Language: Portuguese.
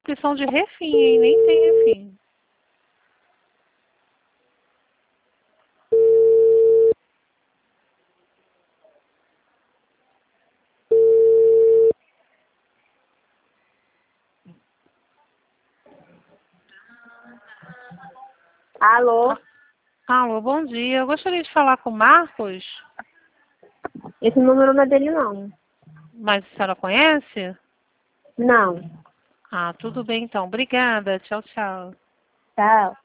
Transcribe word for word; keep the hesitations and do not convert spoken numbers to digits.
Opção de refim, hein? Nem tem refim. Alô? Alô, bom dia. Eu gostaria de falar com o Marcos, Esse número não é dele, não. mas a senhora conhece? Não. Ah, tudo bem então. Obrigada. Tchau, tchau. Tchau.